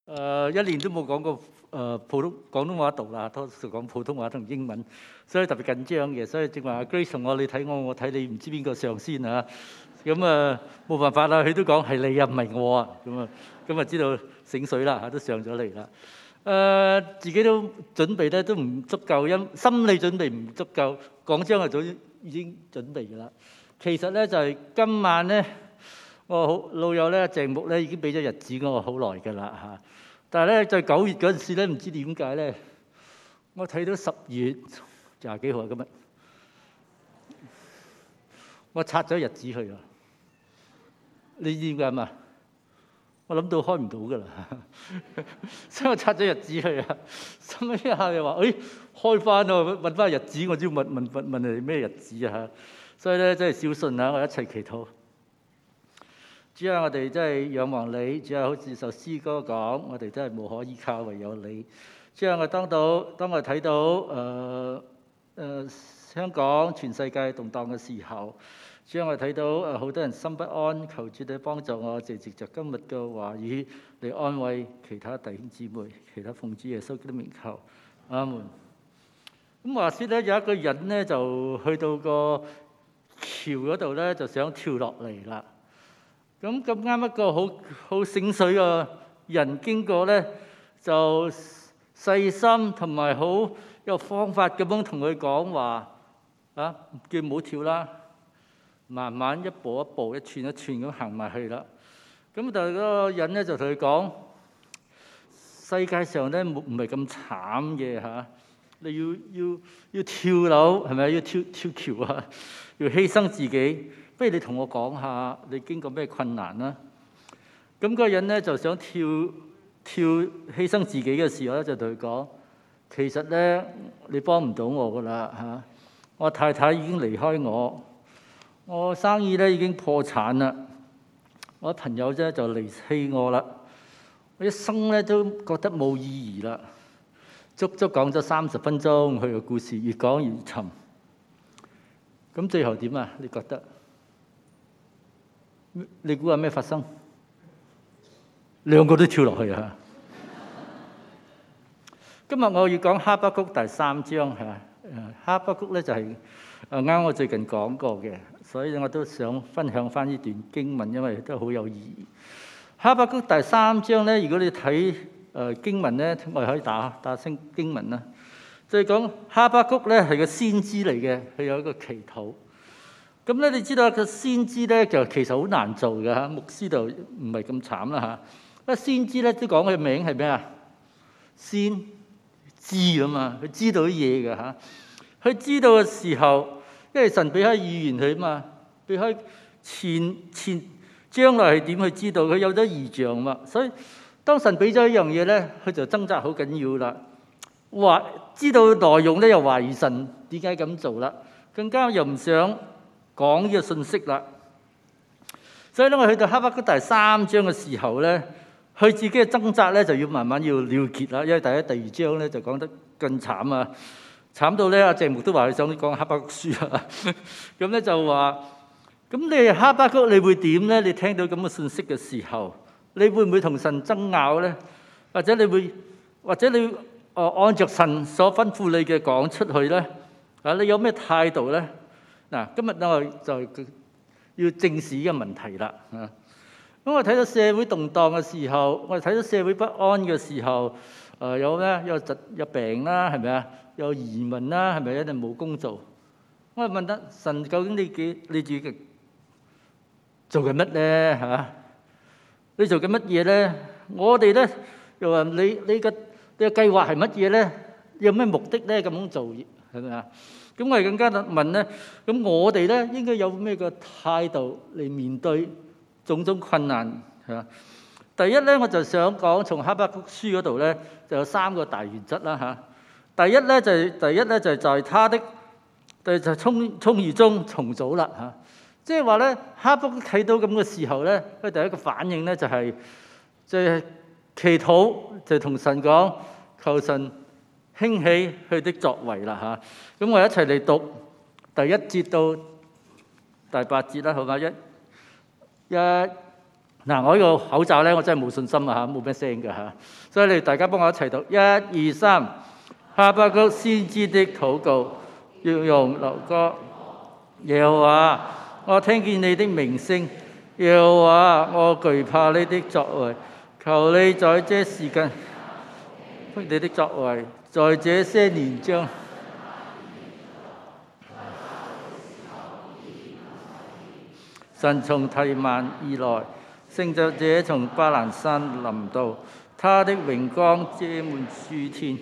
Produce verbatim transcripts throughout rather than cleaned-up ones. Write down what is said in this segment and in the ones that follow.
誒、uh, 一年都冇講過誒、uh, 普通廣東話讀啦，多數講普通話同英文，所以特別緊張嘅。所以正話 Grace 同我，你睇我，我睇你，唔知邊個上先啊？咁啊冇辦法啦，佢都講係你啊，唔係我啊。咁啊咁啊知道醒水啦嚇，都上咗嚟啦。誒、uh, 自己都準備咧都唔足夠，因心理準備唔足夠，講章係早已經準備㗎啦。其實咧就係、是、今晚咧，我好老友咧鄭牧咧已經俾咗日子我好耐㗎啦嚇。但係咧，在九月嗰陣時咧，唔知點解咧，我睇到十月廿幾號啊，今日我拆咗日子去啊！你知點解嘛？我諗到開唔到噶啦，所以我拆咗日子去啊！心一下又話：誒、哎、開翻咯，揾翻日子，我知要問問問問你咩日子啊？所以咧真係小信啊！我一齊祈禱。主啊，我哋真係仰望你。主啊，好似首詩歌講，我哋真係無可依靠，唯有你。主啊，我當到當我睇到誒誒、呃呃、香港全世界動盪嘅時候，主啊，我睇到誒好多人心不安，求主你幫助我，藉著今日嘅話語嚟安慰其他弟兄姊妹，其他奉主耶穌基督名求，阿門。咁話說咧，有一個人咧就去到個橋嗰度咧，就想跳落嚟啦。咁咁啱一個好好醒水嘅人經過咧，就細心同埋好有方法咁樣同佢講話啊，叫唔好跳啦，慢慢一步一步、一寸一寸咁行埋去啦。咁但係嗰個人咧就同佢講：世界上咧冇唔係咁慘嘅嚇，你要要要跳樓係咪？要跳跳橋啊，要犧牲自己。不如你同我講下你經過咩困難啦？咁嗰個人咧就想跳跳犧牲自己嘅時候咧，就同佢講：其實咧你幫唔到我噶啦嚇，我太太已經離開我，我生意咧已經破產啦，我朋友啫就離棄我啦，我一生咧都覺得冇意義啦。足足講咗三十分鐘，佢個故事越講越沉。咁最後點啊？你覺得？你估下咩發生？兩個都跳落去啊！今日我要講哈巴谷第三章嚇。哈巴谷咧就係誒啱我最近講過嘅，所以我都想分享翻呢段經文，因為都好有意義。哈巴谷第三章咧，如果你睇誒經文咧，我哋可以打打聲經文啦。就係講哈巴谷咧係個先知嚟嘅，佢有一個祈禱。咁咧，你知道個先知咧就其實好難做嘅嚇，牧師就唔係咁慘啦嚇。不過先知咧都講佢名係咩啊？先知啊嘛，佢知道啲嘢嘅嚇。佢知道嘅時候，因為神俾開預言佢啊嘛，俾開前前將來係點去知道，佢有咗異象嘛。所以當神俾咗一樣嘢咧，佢就掙扎好緊要啦。話知道內容咧，又懷疑神點解咁做啦，更加又唔想講呢個信息啦，所以咧我去到哈巴谷第三章嘅時候咧，佢自己嘅掙扎咧就要慢慢要了結啦，因為第一、第二章咧就講得更慘啊，慘到咧阿鄭牧都話佢想講哈巴谷書啊，咁咧就話，咁你哈巴谷你會點咧？你聽到咁嘅信息嘅時候，你會唔會同神爭拗咧？或者你會，或者你誒按着神所吩咐你嘅講出去咧？啊，你有咩態度咧？嗱，今日我就要正視呢個問題啦。啊，咁我睇到社會動盪嘅時候，我哋睇到社會不安嘅時候，誒有咩？有疾有病啦，係咪啊？有移民啦，係咪一定冇工做？我哋問得神，究竟你幾你自己做緊乜咧？嚇，你做緊乜嘢咧？我哋咧又話你你嘅你嘅計劃係乜嘢咧？有咩目的咧？咁樣做係咪啊？咁我哋更加問咧，咁我哋咧應該有咩個態度嚟面對種種困難係嘛？第一咧，我就想講從哈巴谷書嗰度咧，就有三個大原則啦嚇。第一咧就係第一咧就係在他的，就係充充裕中重組啦嚇。即係話咧，哈巴谷睇到咁嘅時候咧，佢第一個反應咧就係就係祈禱，就同神講求神興起佢的作為啦嚇，咁我一齊嚟讀第一節到第八節啦，好嘛？一一嗱，我呢個口罩咧，我真係冇信心啊嚇，冇咩聲㗎嚇，所以你大家幫我一齊讀，一二三，哈巴谷先知的禱告，要用流歌。耶和華，我聽見你的名聲，耶和華，我懼怕你的作為，求你在這時間，你的作為，在這些年將神從提曼而來，成就者從巴蘭山臨到，他的榮光遮滿諸天，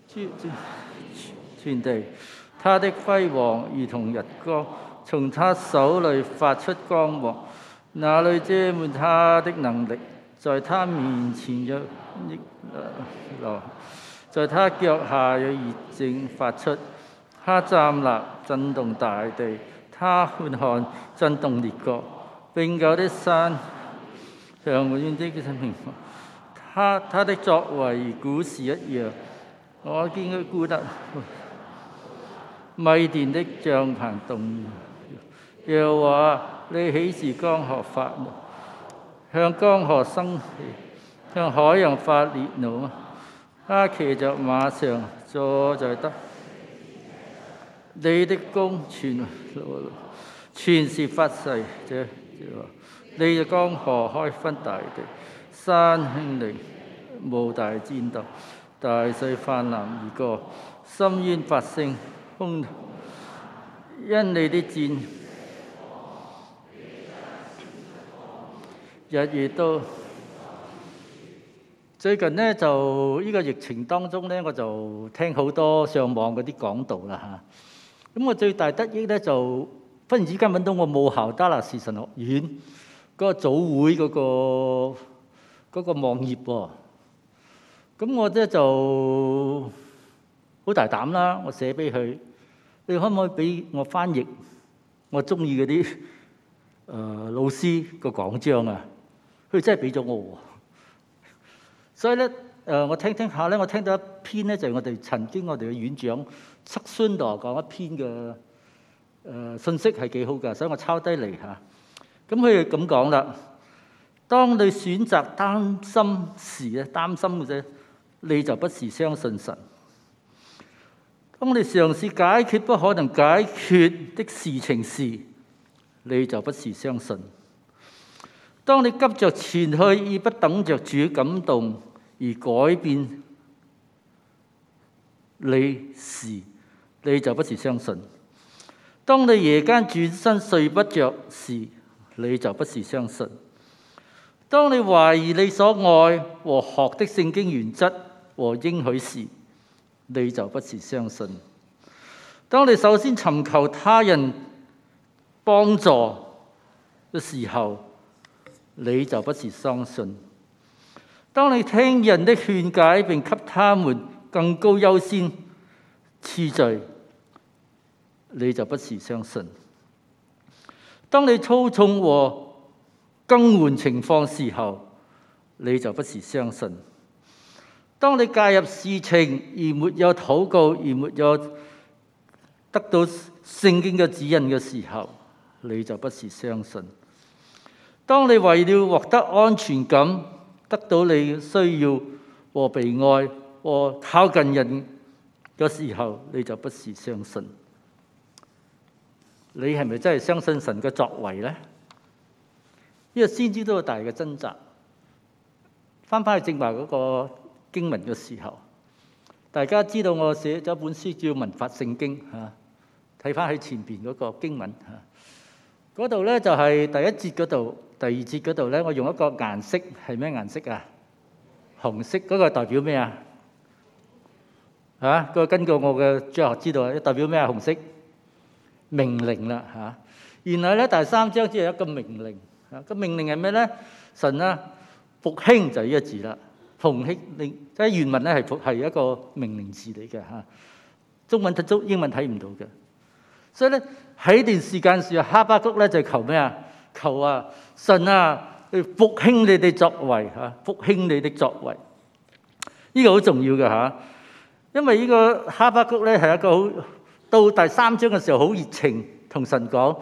全地，他的輝煌如同日光，從他手裏發出光芒，那裏遮滿他的能力，在他面前有逆流，在他腳下有熱症發出，他站立震動大地。他觀看震動列國，永久的山像永遠的明光。他他的作為如古時一樣，我見佢顧得米甸的帳棚動搖。耶和華，你豈是江河發怒，向江河生氣，向海洋發烈怒嗎？他騎着馬上坐在得。你的弓全全是發誓，這你嘅江河開分大地，山興利，無大戰鬥，大水泛濫而過，深淵發聲，空因你的箭，日夜都。最近呢，就呢個疫情當中呢，我就聽好多上網嗰啲講道啦嚇。咁我最大得益咧，就忽然之間揾到我母校達勒士神學院嗰個組會嗰個嗰個網頁喎。咁我咧就好大膽啦，我寫俾佢，你可唔可以俾我翻譯我中意嗰啲誒老師個講章啊？佢真係俾咗我喎。所以咧誒，我聽聽下咧，我聽到一篇咧，就係我哋曾經我哋嘅院長塞孫羅講一篇嘅誒信息係幾好㗎，所以我抄低嚟嚇。咁佢咁講啦：當你選擇擔心時咧，擔心嘅啫，你就不是相信神；當你嘗試解決不可能解決的事情時，你就不是相信；當你急着前去而不等着主感動而改變你時，你就不是相信；當你夜間轉身睡不着時，你就不是相信；當你懷疑你所愛和學的聖經原則和應許時，你就不是相信；當你首先尋求他人幫助嘅時候，你就不是相信；當你聽人的勸解並給他們更高優先次序，你就不是相信；當你操縱和更換情況時候，你就不是相信；當你介入事情而沒有禱告，而沒有得到聖經嘅指引嘅時候，你就不是相信；當你為了獲得安全感，得到你需要和被愛和靠近人嘅時候，你就不是相信。你係咪真係相信神嘅作為呢？呢個先知都有大嘅掙扎。翻返去正話嗰個經文嘅時候，大家知道我寫咗一本書叫《文法聖經》嚇，睇翻喺前邊嗰個經文嚇，嗰度咧就係第一節嗰度，第二節嗰度咧，我用一個顏色係咩顏色啊？紅色嗰個代表咩啊？嚇，嗰個根據我嘅哲學知道啊，代表咩啊？紅色命令啦嚇。然後咧第三章只係一個命令嚇，個命令係咩咧？神啊復興就係呢個字啦，復興令即係原文咧係復係一個命令字嚟嘅嚇，中文睇中英文睇唔到嘅。所以咧喺呢段時間時，哈巴谷咧就求咩啊？求啊神啊，去復興你哋作為嚇，復興你哋作為。呢個好重要嘅嚇，因為呢個哈巴谷咧係一個好到第三章嘅時候好熱情同神講，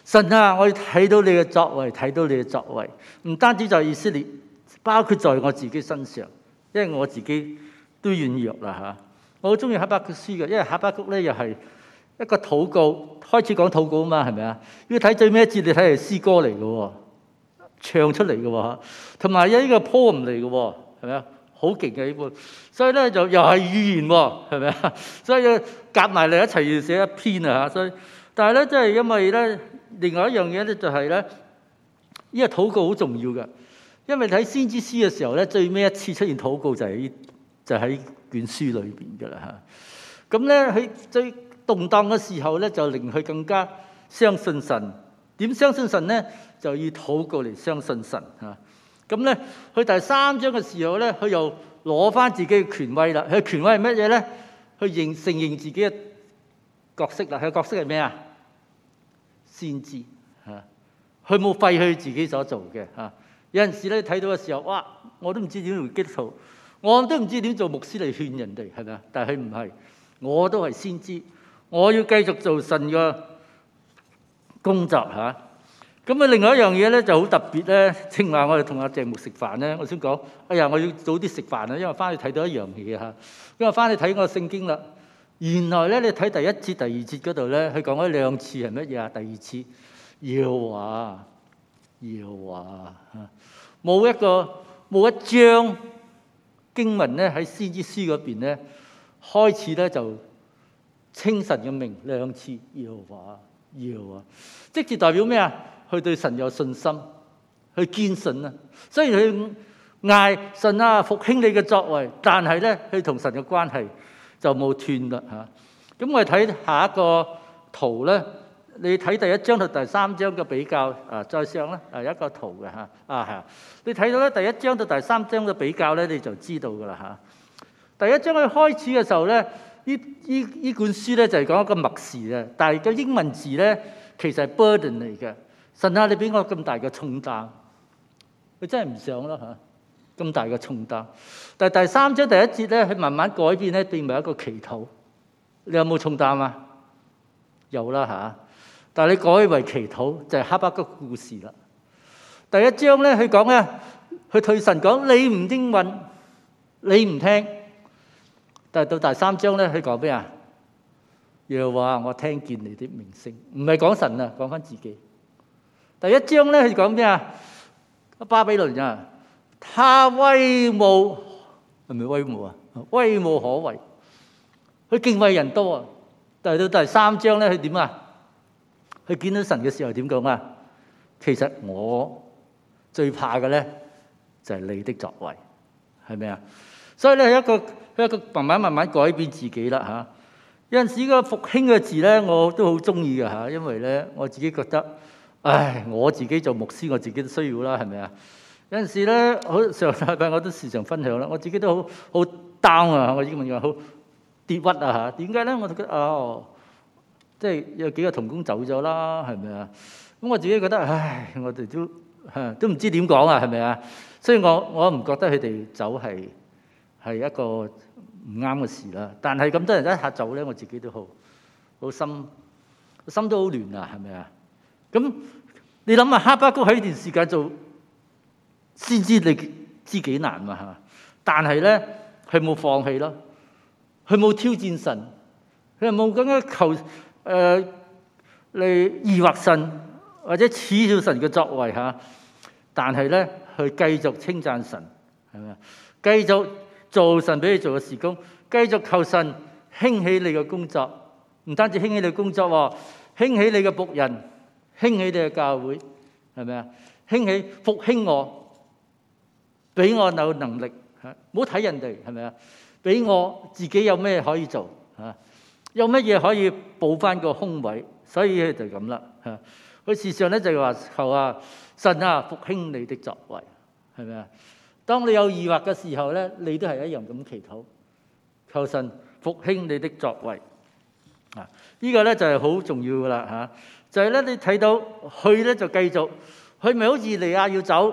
神啊，我要睇到你嘅作為，睇到你嘅作為，唔單止在以色列，包括在我自己身上，因為我自己都軟弱啦嚇。我好中意哈巴谷書嘅，因為哈巴谷咧又係一個禱告，開始講禱告啊嘛，係咪啊？要睇最尾一節，你睇係詩歌嚟嘅喎，唱出嚟嘅喎，同埋有呢個 poem 嚟嘅喎，係咪啊？好勁嘅呢本，所以咧就又係語言喎，係咪啊？所以夾埋嚟一齊要寫一篇啊嚇。所以，但係咧，即係因為咧，另外一樣嘢咧就係咧，呢個禱告好重要嘅，因為睇先知書嘅時候咧，最尾一次出現禱告就係就喺卷書裏邊㗎啦嚇。咁咧喺最動盪嘅時候咧，就令佢更加相信神。點相信神咧？就以禱告嚟相信神嚇。咁咧，去第三章嘅時候咧，佢又攞翻自己嘅權威啦。佢權威係乜嘢咧？去認承認自己嘅角色啦。佢嘅角色係咩啊？先知嚇。佢冇廢去自己所做嘅嚇。有陣時咧睇到嘅時候，哇！我都唔知點做基督徒，我都唔知點做牧師嚟勸人哋，係咪啊？但係佢唔係，我都係先知，我要繼續做神嘅工作嚇。咁啊，另外一樣嘢咧就好特別咧。正話我哋同阿鄭牧食飯咧，我先講，哎呀，我要早啲食飯啊，因為翻去睇到一樣嘢嚇。因為翻去睇我聖經啦，原來咧你睇第一節、第二節嗰度咧，佢講咗兩次係乜嘢啊？第二次耶和華，耶和華嚇，冇一個冇一章經文咧喺先知書嗰邊咧開始咧就稱神嘅名兩次，耶和華，耶和華，即係代表咩啊？佢對神有信心，去堅信啊。雖然佢嗌神啊復興你嘅作為，但係咧佢同神嘅關係就冇斷啦嚇。咁我哋睇下一個圖咧，你睇第一章同第三章嘅比較啊，再上咧啊一個圖嘅嚇啊係。你睇到咧第一章到第三章嘅比較咧，你就知道噶啦嚇。第一章佢開始嘅時候咧，呢呢呢本書咧就係講一個默示嘅，但係個英文字咧其實係 burden 嚟嘅。神啊，你俾我咁大嘅重擔，佢真係唔想啦嚇，咁大嘅重擔。但係第三章第一節咧，佢慢慢改變咧，變為一個祈禱。你有冇重擔啊？有啦嚇。但係你改為祈禱，就係哈巴谷故事啦。第一章咧，佢講咧，佢對神講：你唔應允，你唔聽。但係到第三章咧，佢講咩啊？又話我聽見你的名聲，唔係講神啊，講翻自己。第一章咧，佢講咩啊？巴比倫啊，他威武係咪威武啊？威武可畏，佢敬畏人多啊。但係到第三章咧，佢點啊？佢見到神嘅時候點講啊？其實我最怕嘅咧就係你的作為，係咪啊？所以咧，一個一個慢慢慢慢改變自己啦嚇。有陣時個復興嘅字咧，我都好中意嘅嚇，因為咧我自己覺得。唉，我自己做牧師，我自己都需要啦，係咪啊？有陣時咧，好上禮拜我都時常分享啦，我自己都好好 down 啊，我英文話好跌鬱啊嚇。點解咧？我就覺得哦，即係有幾個同工走咗啦，係咪啊？咁我自己覺得唉，我哋都嚇都唔知點講啊，係咪啊？所以我我唔覺得佢哋走係係一個唔啱嘅事啦。但係咁多人一下走咧，我自己都好好心心都好亂啊，係咪啊？咁你諗下，哈巴谷喺呢段時間做先知，你知幾難嘛嚇？但係咧，佢冇放棄咯，佢冇挑戰神，佢又冇咁樣求誒嚟疑惑神或者恥笑神嘅作為嚇。但係咧，佢繼續稱讚神，係咪啊？繼續做神俾你做嘅事工，繼續求神興起你嘅工作，唔單止興起你嘅工作喎，興起你嘅僕人。興起你嘅教會，係咪啊？興起復興我，俾我有能力嚇，唔好睇人哋，係咪啊？俾我自己有咩可以做嚇？有乜嘢可以補翻個空位？所以就咁啦嚇。佢事實上咧就係話求啊神啊復興你的作為，係咪啊？當你有疑惑嘅時候咧，你都係一樣咁祈禱，求神復興你的作為啊！呢個咧就係好重要噶啦嚇。就係咧，你睇到佢咧就繼續，佢咪好似以利亞要走，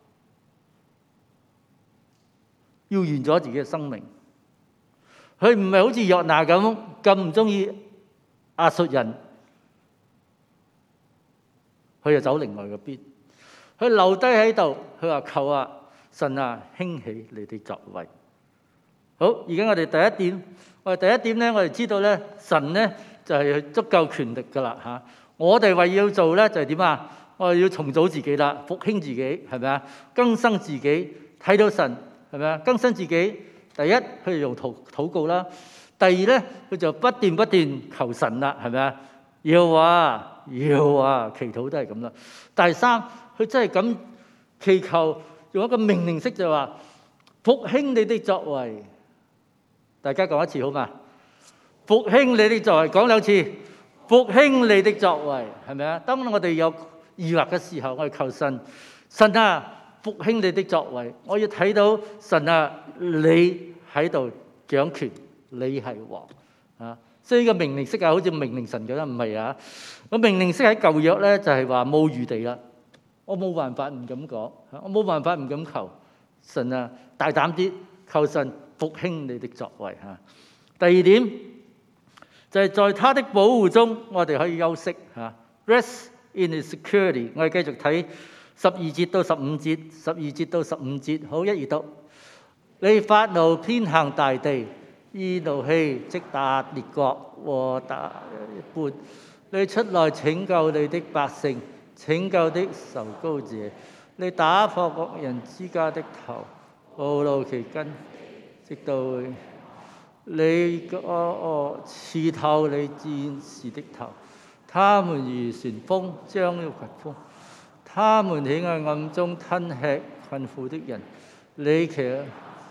要完咗自己嘅生命。佢唔係好似約拿咁，咁唔中意亞述人， 佢就走另外嗰邊。佢留低喺度，佢話求啊神啊興起你的作為。好，而家我哋第一點，我哋第一點咧，我哋知道咧，神咧就係足夠權力噶啦嚇。我哋為要做咧就係點啊？我哋要重組自己啦，復興自己係咪啊？更新自己，睇到神係咪啊？更新自己，第一佢用禱禱告啦，第二咧佢就不斷不斷求神啦，係咪啊？要啊要啊，祈禱都係咁啦。第三佢真係咁祈求，用一個命令式就話復興你的作為。大家講一次好嘛？復興你的作為，講兩次。復興你的作為，係咪啊？當我哋有疑惑嘅時候，我哋求神，神啊，復興你的作為。我要睇到神啊，你喺度掌權，你係王啊！所以呢個命令式啊，好似命令神咁樣，唔係啊？個命令式喺舊約咧，就係話冇餘地啦。我冇辦法唔敢講，我冇辦法唔敢求神啊，大膽啲求神復興你的作為嚇。第二點就係、是、在他的保護中，我哋可以休息嚇。Rest in his security。我哋繼續睇十二節到十五節，十二節到十五節，好，一二讀。你發怒偏行大地，以怒氣擊打列國和打一般。你出來拯救你的百姓，拯救的受膏者。你打破各人之家的頭，暴露其根，直到你個哦刺透你戰士的頭。他們如旋風將要群風，他們喺暗中吞吃困苦的人。你其實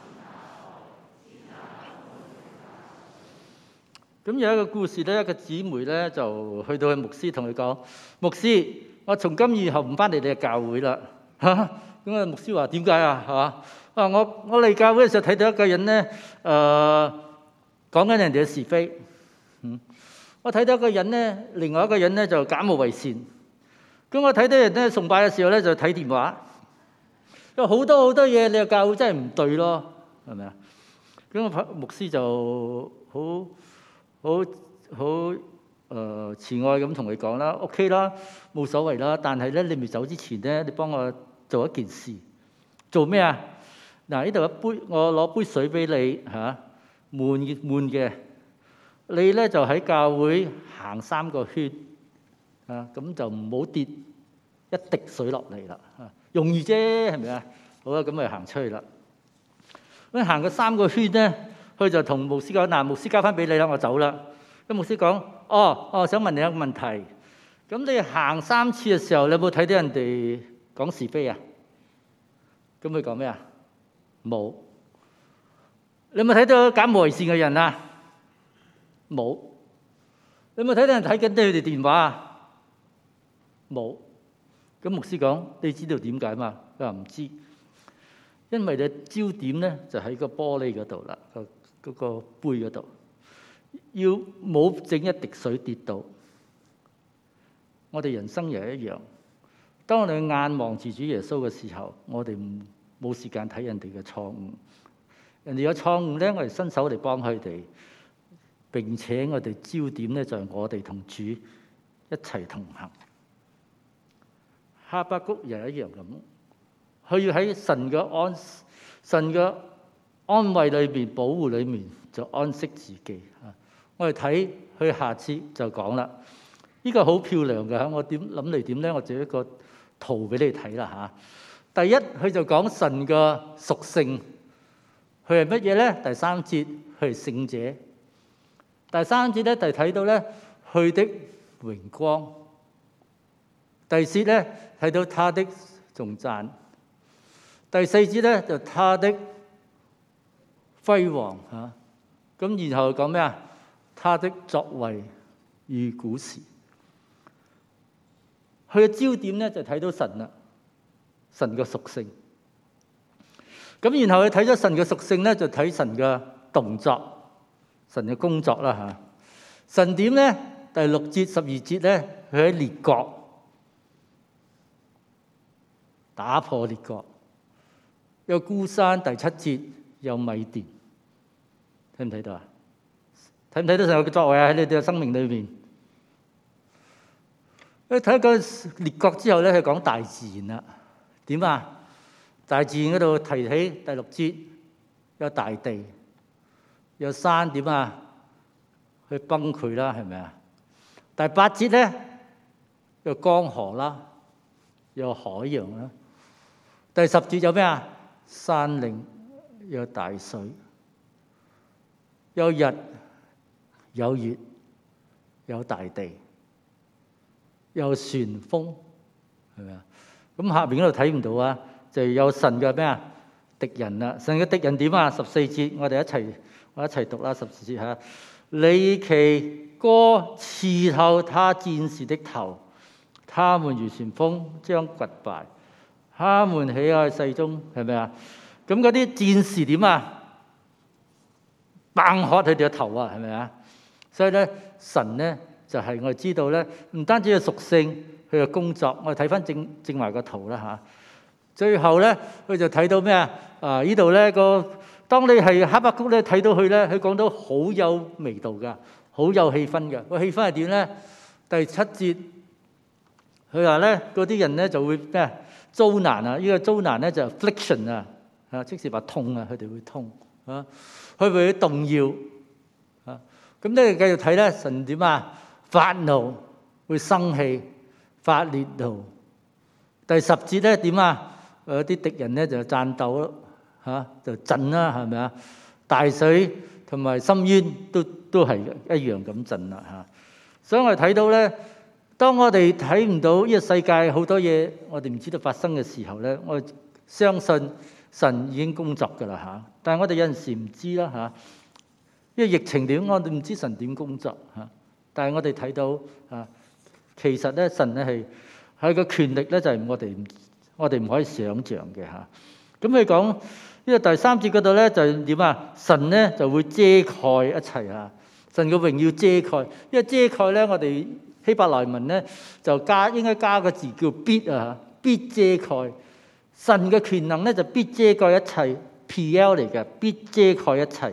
咁有一個故事咧，一個姊妹咧就去到去牧師同佢講：牧師，我從今以後唔翻嚟你嘅教會啦。嚇！咁啊，牧師話點解啊？係嘛？啊，我我嚟教會嘅時候睇到一個人咧，誒講緊人哋嘅是非。嗯，我睇到一個人咧，另外一個人咧就假冒為善。咁我睇到人咧崇拜嘅時候咧就睇電話。有好多好多嘢，你嘅教會真係唔對咯，係咪啊？咁我牧師就好。好好誒慈愛咁同佢講啦 ，OK 啦，冇所謂啦。但係咧，你未走之前咧，你幫我做一件事，做咩啊？嗱，呢度一杯，我攞杯水俾你嚇，悶嘅悶嘅，你咧就喺教會行三個圈啊，咁就唔好跌一滴水落嚟啦嚇，容易啫，係咪啊？好啦，咁咪行出去啦。咁行個三個圈咧。佢就同牧師講：嗱，牧師交翻俾你啦，我走啦。咁牧師講：哦，我想問你一個問題。咁你行三次嘅時候，你有冇睇到人哋講是非啊？咁佢講咩啊？冇。你有冇睇到假冒為善嘅人啊？冇。你有冇睇到人睇緊佢哋電話啊？冇。咁牧師講：你知道點解嘛？佢話唔知，因為你焦點咧就喺個玻璃嗰度啦。嗰個杯嗰度，要冇整一滴水跌到。我哋人生又一樣。當我哋眼望住主耶穌嘅時候，我哋唔冇時間睇人哋嘅錯誤。人哋有錯誤咧，我哋伸手嚟幫佢哋。並且我哋焦點咧就係我哋同主一齊同行。哈巴谷又一樣咁，佢要喺神嘅安神嘅安慰裏面、保護裏面就安息自己。我哋睇佢下次就講啦。呢個好漂亮嘅，我點諗嚟點咧？我做一個圖俾你睇啦嚇。第一，佢就講神嘅屬性，佢係乜嘢咧？第三節，佢係聖者。第三節咧，就睇到咧佢的榮光。第四節咧睇到他的頌讚。第四節咧就他的輝煌嚇，咁然後講咩啊？他的作為與古時，佢嘅焦點咧就睇到神啦，神嘅屬性。咁然後佢睇咗神嘅屬性咧，就睇神嘅動作、神嘅工作啦嚇。神點咧？第六節、十二節咧，佢喺列國打破列國，有孤山。第七節有米甸。睇唔睇到啊？睇唔睇到神嘅作為啊？喺你哋嘅生命裏面， 你睇個列國之後咧，佢講大自然啦。點啊？大自然嗰度提起第六節，有大地，有山，點啊？去崩潰啦，係咪啊？第八節咧，有江河啦，有海洋啦。第十節有咩啊？山嶺，有大水，有日，有月，有大地，有旋風，係咪啊？咁下邊嗰度睇唔到啊，就有神嘅咩啊？敵人啦，神嘅敵人點啊？十四節，我哋一齊我一齊讀啦，十四節嚇。你其歌刺透他戰士的頭，他們如旋風將掘敗，他們喜愛世中，係咪啊？咁嗰啲戰士點啊？崩開佢哋嘅頭啊，係咪啊？所以咧，神咧就係、是、我哋知道咧，唔單止係屬性，佢嘅工作，我哋睇翻正正埋個圖啦嚇。最後咧，佢就睇到咩啊？啊！呢度咧個，當你係哈巴谷咧睇到佢咧，佢講到好有味道噶，好有氣氛嘅。個氣氛係點咧？第七節，佢話咧嗰啲人咧就會咩遭難啊！呢個遭難咧就 affliction 啊，啊，即是話痛啊，佢哋會痛啊，佢會動搖啊。咁咧繼續睇咧，神點啊？發怒，會生氣，發烈怒。第十節咧點啊？有啲敵人咧就戰鬥咯，嚇就震啦，係咪啊？大水同埋深淵都都係一樣咁震啦嚇。所以我哋睇到咧，當我哋睇唔到呢個世界好多嘢，我哋唔知道發生嘅時候咧，我相信神已經工作㗎啦嚇。但係我哋有陣時唔知啦嚇，因為疫情點，我哋唔知神點工作嚇。但係我哋睇到啊，其實咧神咧係係個權力咧就係我哋唔。我哋唔可以想像嘅嚇。咁佢講呢個第三節嗰度咧就係點啊？神咧就會遮蓋一切啊！神嘅榮耀遮蓋，因為遮蓋咧，我哋希伯來文咧就加應該加個字叫必啊，必遮蓋。神嘅權能咧就必遮蓋一切 ，P L 嚟嘅，必遮蓋一切。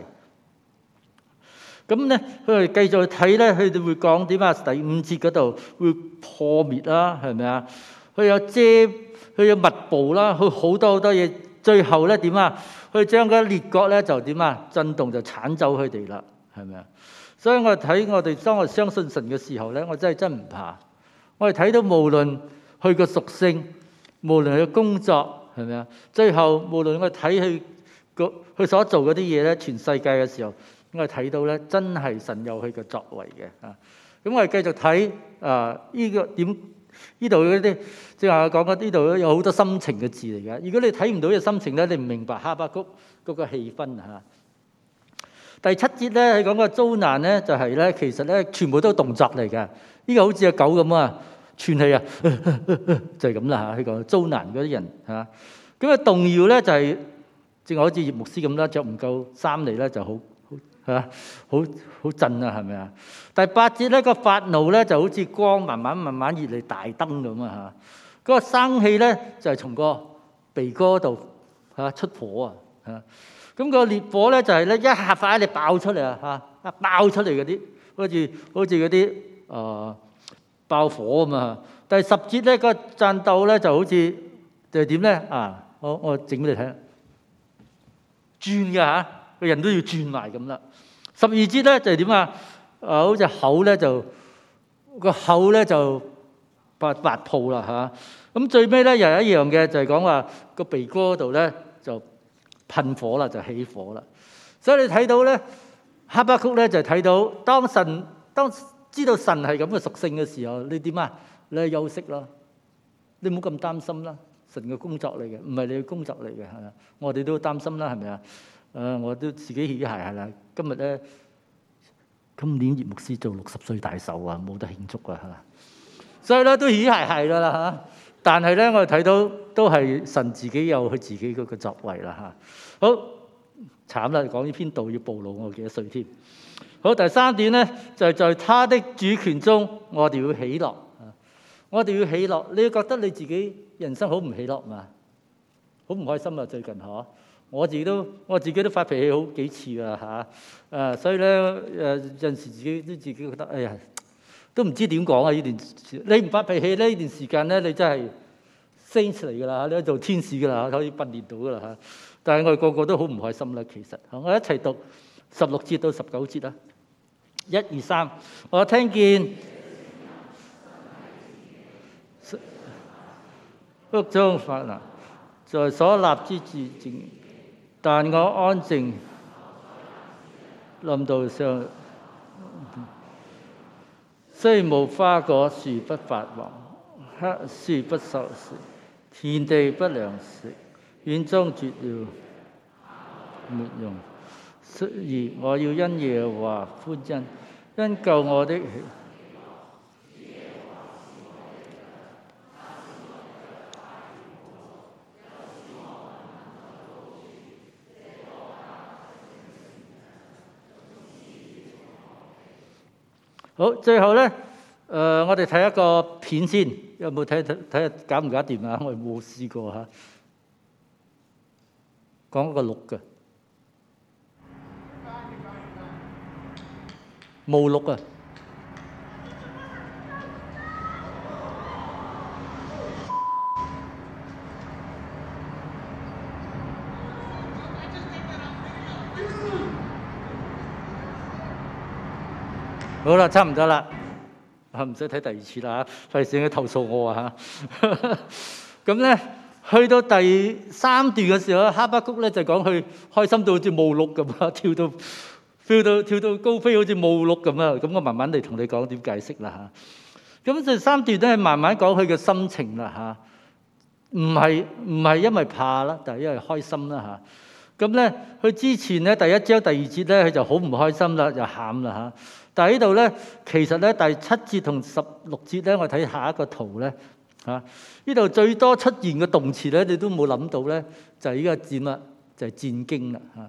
咁咧佢哋繼續睇咧，佢哋會講點啊？第五節嗰度會破滅啦，係咪啊？佢有遮。佢有密布啦，佢好多好多嘢，最後咧點啊？佢將嗰列國咧就點啊？震動就剷走佢哋啦，係咪啊？所以我哋睇我哋當我哋相信神嘅時候咧，我真係真唔怕。我哋睇到無論佢個屬性，無論佢嘅工作，係咪啊？最後無論我哋睇佢個佢所做嗰啲嘢咧，全世界嘅時候，我哋睇到咧，真係神有佢嘅作為嘅啊！咁我哋繼續睇啊，呢個點？呢度嗰啲即係我講緊呢度有好多心情嘅字嚟嘅。如果你睇唔到嘅心情咧，你唔明白哈巴谷嗰個氣氛嚇。第七節咧，佢講個遭難咧，就係咧，其實咧全部都係動作嚟嘅。呢個好似個狗咁啊，喘氣啊，就係咁啦嚇。佢講遭難嗰啲人嚇，咁啊動搖咧就係正好似葉牧師咁啦，著唔夠衫嚟咧就好。嚇，好好震啊，係咪啊？第八節咧，個發怒咧就好似光慢慢慢慢熱嚟大燈咁啊嚇。嗰個生氣咧就係從個鼻哥度嚇出火啊嚇。咁個烈火咧就係咧一下快你爆出嚟啊嚇，爆出嚟嗰啲好似好似嗰啲誒爆火咁啊。第十節咧個戰鬥咧就好似就係點咧啊？我我整俾你睇，轉嘅嚇，個人都要轉埋咁啦。十二節咧就係點啊？誒，好似口咧就個口咧就白白泡啦嚇。咁最尾咧又一樣嘅，就係講話個鼻哥嗰度咧就噴火啦，就起火啦。所以你睇到咧，哈巴谷咧就睇到當神當知道神係咁嘅屬性嘅時候，你點啊？你去休息咯，你唔好咁擔心啦。神嘅工作嚟嘅，唔係你嘅工作嚟嘅，係咪？我哋都擔心啦，係咪啊？誒，我都自己起鞋係啦。今日咧，今年葉牧師做六十歲大壽啊，冇得慶祝啊嚇。所以咧都起鞋係噶啦嚇。但係咧，我哋睇到都係神自己有佢自己嗰個作為啦嚇。好慘啦，講呢篇道要暴露我幾多歲添。好，第三點咧就係在他的主權中，我哋要喜樂啊！我哋要喜樂。你覺得你自己人生好唔喜樂嘛？好唔開心啊！最近嗬。我自己都我自己都發脾氣好幾次啊嚇，誒所以咧誒有陣時自己都自己覺得哎呀都唔知點講啊！呢段你唔發脾氣呢段時間咧，你真係 saint 嚟㗎啦，你做天使㗎啦，可以訓練到㗎啦嚇。但係我哋個個都好唔開心啦，其實我一齊讀十六節到十九節啦，一二三，我聽見屋中發難，在所立之處靜，但我安靜臨到上。雖無花果樹不發黃，黑樹不熟時，田地不糧食，園中絕了沒用。所以我要因耶和華歡欣，因救我的。好，最後咧，誒、呃，我哋睇一個片先，有冇睇睇睇下搞唔搞掂啊？我哋冇試過嚇，講一個鹿嘅，冇鹿啊！好啦，差唔多啦，唔使睇第二次啦嚇，費事佢投訴我啊嚇。咁咧，去到第三段嘅時候，哈巴谷咧就講佢開心到好似母鹿咁啊，跳到跳到跳到高飛，好似母鹿咁啊。咁我慢慢嚟同你講點解釋啦嚇。咁第三段都係慢慢講佢嘅心情啦嚇，唔係唔係因為怕啦，但係因為開心啦嚇。咁咧，佢之前咧第一章第二節咧，佢就好唔開心啦，就喊啦嚇。但係呢度咧，其實咧第七節同十六節咧，我睇下一個圖咧嚇，呢度最多出現嘅動詞咧，你都冇諗到咧，就係呢個戰啦，就係戰驚啦嚇，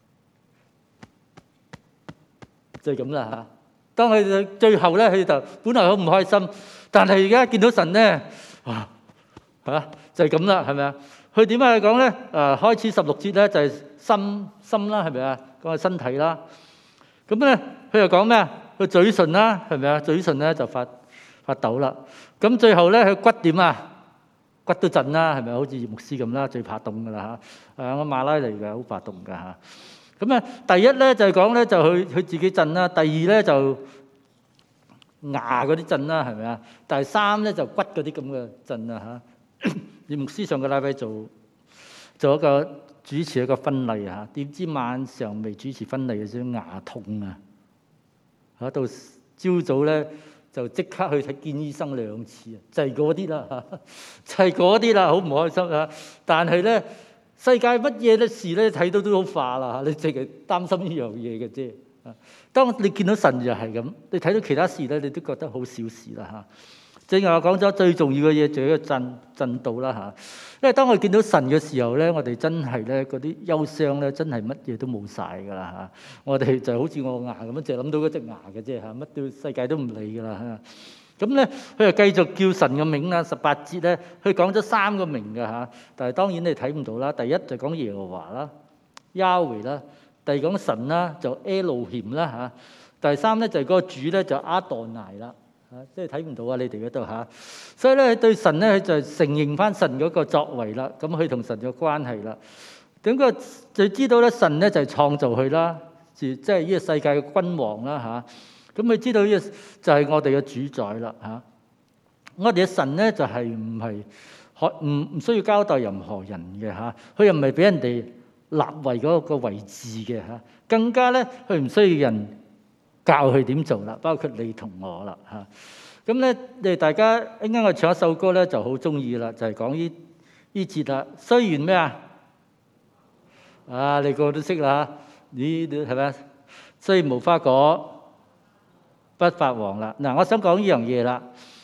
就係咁啦嚇。當佢最後咧，佢就本來好唔開心，但係而家見到神咧，啊嚇就係咁啦，係咪啊？佢點樣去講咧？誒開始十六節咧就係心心啦，係咪啊？講係身體啦。咁咧，佢又講咩啊？佢嘴唇啦，係咪啊？嘴唇咧就發發抖啦。咁最後咧，佢骨點啊？骨都震啦，係咪？好似牧師咁啦，最怕凍噶啦嚇。誒，我馬拉嚟嘅，好怕凍噶嚇。咁啊，第一咧就係講咧，就佢佢自己震啦。第二咧就牙嗰啲震啦，係咪啊？第三咧就骨嗰啲咁嘅震啦嚇。你牧師上個禮拜做做一個主持一個婚禮嚇，點知晚上未主持婚禮嘅時候牙痛啊！嚇到朝早咧就即刻去睇見醫生兩次啊，就係嗰啲啦嚇，就係嗰啲啦，好唔開心啊！但係咧世界乜嘢嘅事咧睇到都好化啦嚇，你淨係擔心呢樣嘢嘅啫啊！當你見到神就係咁，你睇到其他事咧，你都覺得好小事啦嚇。正如我講咗最重要嘅嘢，就係一個震震度啦嚇。因為當我見到神嘅時候咧，我哋真係咧嗰啲憂傷咧，真係乜嘢都冇晒噶啦嚇。我哋就好似我牙咁樣，淨係諗到嗰隻牙嘅啫嚇，乜都世界都唔理噶啦嚇。咁咧，佢又繼續叫神嘅名啦。十八節咧，佢講咗三個名嘅嚇，但係當然你睇唔到啦。第一就講耶和華啦，Yahweh啦；第二講神啦，就 Elohim 啦嚇；第三咧就係嗰個主咧，就阿多乃啦。嚇，即係睇唔到啊！你哋嗰度嚇，所以咧對神咧，佢就承認翻神嗰個作為啦。咁佢同神嘅關係啦，點解就知道咧？神咧就係創造佢啦，即係呢個世界嘅君王啦嚇。咁佢知道呢個就係我哋嘅主宰啦嚇。我哋嘅神咧就係唔係可唔唔需要交代任何人嘅嚇，佢又唔係俾人哋立為嗰個位置嘅嚇，更加咧佢唔需要人教佢點做啦，包括你同我啦嚇。咁咧，你哋大家一陣間我唱一首歌咧，就好中意啦，就係講呢呢節啦。雖然咩啊？啊，你個個都識啦嚇，呢啲係咪啊？雖然無花果不發黃啦。嗱，我想講呢樣嘢啦。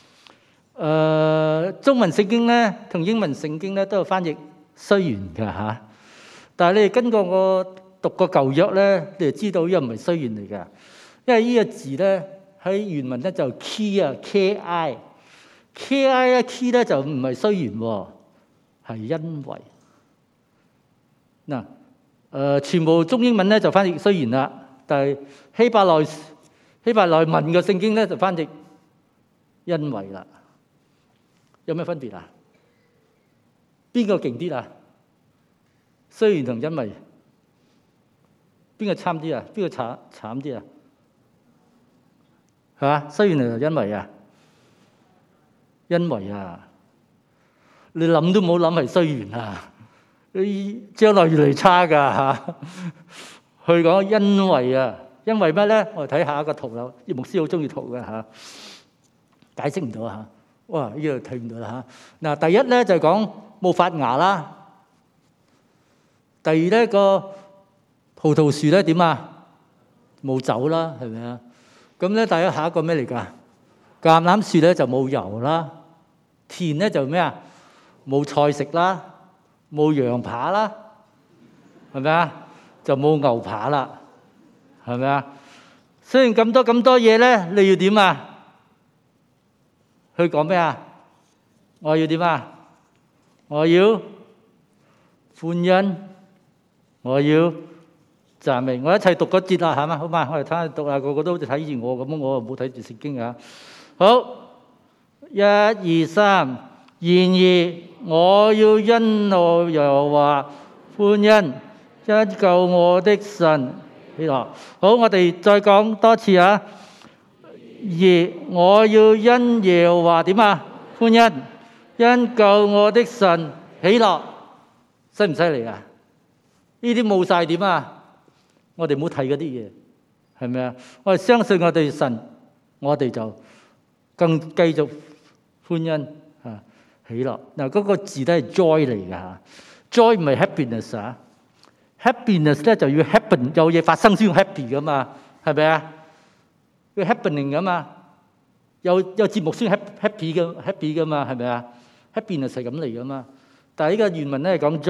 誒，中文聖經咧同英文聖經咧都有翻譯雖然㗎嚇，但係你哋跟過我讀過舊約咧，你就知道呢個唔係雖然嚟㗎。因為呢個字咧喺原文咧就 key 啊 K I K I 咧 key 咧就唔係雖然喎，係因為嗱誒全部中英文咧就翻譯雖然啦，但係希伯來希伯來文嘅聖經咧就翻譯因為啦，有咩分別啊？邊個勁啲啊？雖然同因為，邊個慘啲啊？邊個慘慘啲啊？係嘛？雖然同因為啊，因為啊，你諗都冇諗係雖然啊，你將來越嚟越差㗎嚇。佢講因為啊，因為咩咧？我哋睇下一個圖啦。葉牧師好中意圖嘅嚇，解釋唔到嚇。哇！呢度睇唔到啦嚇。嗱，第一咧就係講冇發芽啦。第二咧個葡萄樹咧點啊？冇酒啦，係咪啊？咁咧，第一下一個咩嚟㗎？橄欖樹咧就冇油啦。田咧就咩啊？冇菜食啦，冇羊扒啦，係咪啊？就冇牛扒啦，係咪啊？雖然咁多咁多嘢咧，你要點啊？佢講咩啊？我要點啊？我要歡欣，我要讚美。我一齊讀嗰節啦，係嘛？好嘛，我哋睇下讀啊，個個都好似睇住我咁，我冇睇住聖經啊。好，一二三。然而我要因我耶和華歡欣，因救我的神喜樂。好，我哋再講多次啊。而我要因耶和華點啊？歡欣，因救我的神喜樂。犀唔犀利啊？呢啲冇晒點啊？我哋唔好睇嗰啲嘢，係咪啊？我哋相信我哋神，我哋就更繼續歡欣啊！喜樂嗱，嗰個字都係 joy 嚟㗎嚇 ，joy 唔係 happiness 啊 ，happiness 咧就要 happen 有嘢發生先要 happy 㗎嘛，係咪啊？要 happening 㗎嘛，有有節目先 happy 嘅 happy 㗎嘛，係咪啊 ？happiness 係咁嚟㗎嘛，但係呢個原文咧係講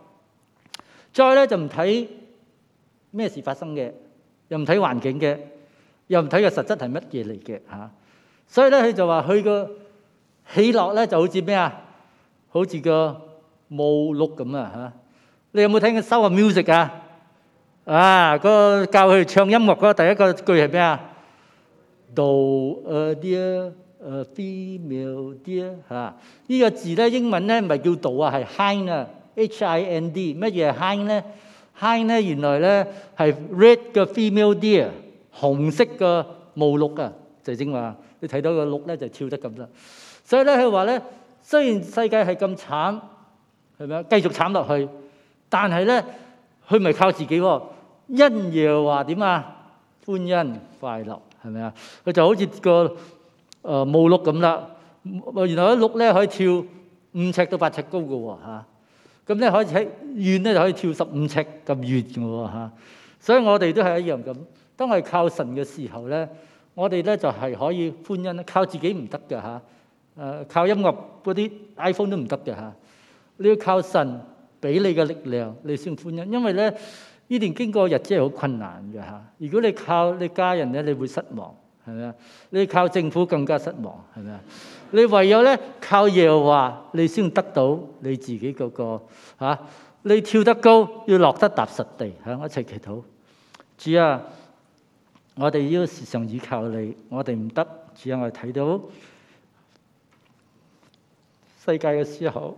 joy，joy 咧就唔睇咩事發生嘅，又唔睇環境嘅，又唔睇個實質係乜嘢嚟嘅嚇，所以咧佢就話佢個喜樂咧就好似咩啊？好似個沐鹿咁啊嚇！你有冇聽過收下 music 啊？啊，嗰個教佢唱音樂嗰個第一個句係咩啊 ？Do a deer, a female deer 嚇。呢個字咧英文咧唔係叫 do 啊，係 hind 啊 ，H I N D。乜嘢係 hind 咧 ？hind 咧原來咧係 red 嘅 female deer， 紅色嘅沐鹿啊，就正話你睇到個鹿咧就跳得咁啦。所以咧，佢話咧，雖然世界係咁慘，係咪啊？繼續慘落去，但係咧，佢唔係靠自己喎，因耶和華點啊？歡欣快樂，係咪啊？佢就好似個誒沐鹿咁啦。原來啲鹿咧可以跳五尺到八尺高嘅喎嚇，咁咧可以喺遠咧就可以跳十五尺咁遠嘅喎嚇。所以我哋都係一樣咁。當我哋靠神嘅時候咧，我哋咧就係可以歡欣，靠自己唔得嘅嚇。誒靠音樂嗰啲 iPhone 都唔得嘅嚇，你要靠神俾你嘅力量，你先歡欣。因為咧呢段經過日子係好困難嘅嚇。如果你靠你家人咧，你會失望，係咪啊？你靠政府更加失望，係咪啊？你唯有咧靠耶和華，你先得到你自己嗰個嚇。你跳得高，要落得踏實地嚇。我一齊祈禱，主啊，我哋要時常倚靠你，我哋唔得，主啊，我哋睇到世界嘅時候，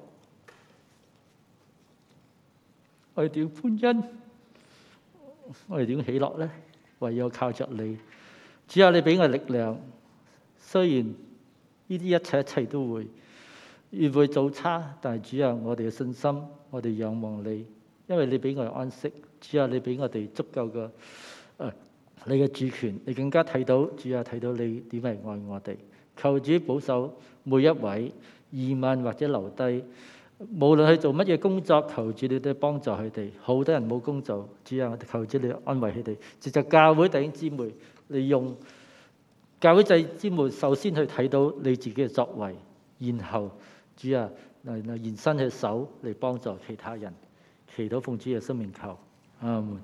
我哋點歡欣？我哋點喜樂咧？唯有靠着你。主啊，你俾我力量。雖然呢啲一切一切都會越會做差，但係主啊，我哋嘅信心，我哋仰望你，因為你俾我哋安息。主啊，你俾我哋足夠嘅誒，你嘅主權，你更加睇到。主啊，睇到你點係愛我哋。求主保守每一位移民或者留低，無論去做乜嘢工作，求主你都幫助佢哋。好多人冇工作，主啊，求主你安慰佢哋。藉着教會弟兄姊妹，利用教會弟兄姊妹首先去睇到你自己嘅作為，然後主啊嚟嚟延伸隻手嚟幫助其他人。祈禱奉主嘅生命求，阿門。